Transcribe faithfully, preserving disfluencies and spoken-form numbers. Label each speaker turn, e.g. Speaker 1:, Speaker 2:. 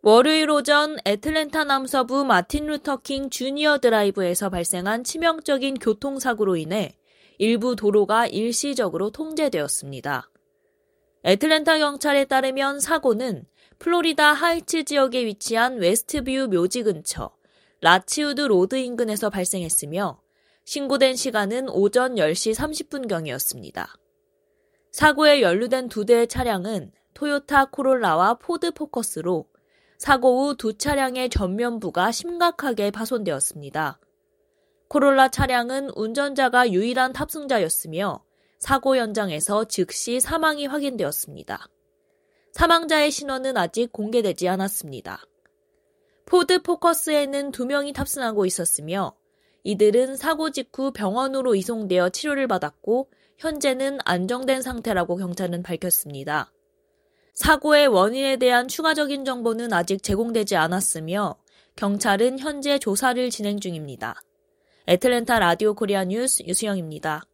Speaker 1: 월요일 오전 애틀랜타 남서부 마틴 루터킹 주니어 드라이브에서 발생한 치명적인 교통사고로 인해 일부 도로가 일시적으로 통제되었습니다. 애틀랜타 경찰에 따르면 사고는 플로리다 하이츠 지역에 위치한 웨스트뷰 묘지 근처 라치우드 로드 인근에서 발생했으며 신고된 시간은 오전 열 시 삼십 분경이었습니다. 사고에 연루된 두 대의 차량은 토요타 코롤라와 포드 포커스로 사고 후 두 차량의 전면부가 심각하게 파손되었습니다. 코롤라 차량은 운전자가 유일한 탑승자였으며 사고 현장에서 즉시 사망이 확인되었습니다. 사망자의 신원은 아직 공개되지 않았습니다. 포드 포커스에는 두 명이 탑승하고 있었으며 이들은 사고 직후 병원으로 이송되어 치료를 받았고 현재는 안정된 상태라고 경찰은 밝혔습니다. 사고의 원인에 대한 추가적인 정보는 아직 제공되지 않았으며 경찰은 현재 조사를 진행 중입니다. 애틀랜타 라디오 코리아 뉴스 유수영입니다.